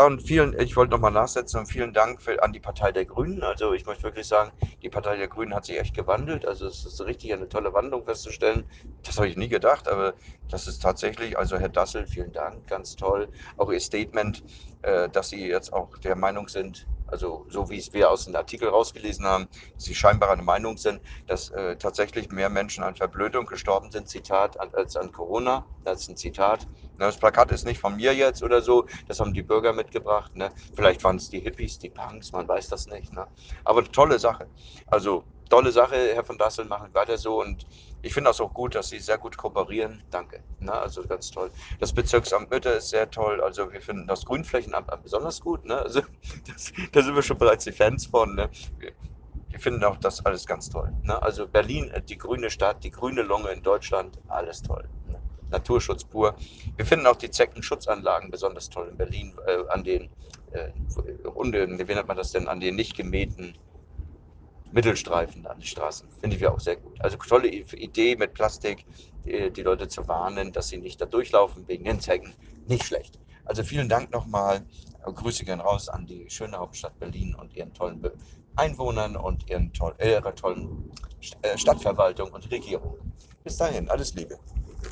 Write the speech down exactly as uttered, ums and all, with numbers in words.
und vielen, ich wollte nochmal nachsetzen und vielen Dank für, an die Partei der Grünen. Also ich möchte wirklich sagen, die Partei der Grünen hat sich echt gewandelt. Also es ist richtig eine tolle Wandlung festzustellen. Das habe ich nie gedacht, aber das ist tatsächlich, also Herr Dassel, vielen Dank, ganz toll. Auch Ihr Statement, äh, dass Sie jetzt auch der Meinung sind, also so wie es wir aus dem Artikel rausgelesen haben, dass Sie scheinbar eine Meinung sind, dass äh, tatsächlich mehr Menschen an Verblödung gestorben sind, Zitat, an, als an Corona. Das ist ein Zitat. Na, das Plakat ist nicht von mir jetzt oder so, das haben die Bürger mitgebracht. Ne? Vielleicht waren es die Hippies, die Punks, man weiß das nicht. Ne? Aber tolle Sache. Also tolle Sache, Herr von Dassel, machen weiter so. Und ich finde das auch gut, dass Sie sehr gut kooperieren. Danke. Ne? Also ganz toll. Das Bezirksamt Mitte ist sehr toll. Also wir finden das Grünflächenamt besonders gut. Ne? Also das, da sind wir schon bereits die Fans von. Ne? Wir, wir finden auch das alles ganz toll. Ne? Also Berlin, äh, die grüne Stadt, die grüne Lunge in Deutschland, alles toll. Ne? Naturschutz pur. Wir finden auch die Zeckenschutzanlagen besonders toll in Berlin, äh, an den, äh, unten, wie nennt man das denn, an den nicht gemähten Mittelstreifen an den Straßen. Finde wir auch sehr gut. Also tolle Idee mit Plastik, die, die Leute zu warnen, dass sie nicht da durchlaufen wegen den Zecken. Nicht schlecht. Also vielen Dank nochmal. Grüße gern raus an die schöne Hauptstadt Berlin und ihren tollen Einwohnern und ihren toll, äh, ihrer tollen Stadtverwaltung und Regierung. Bis dahin, alles Liebe.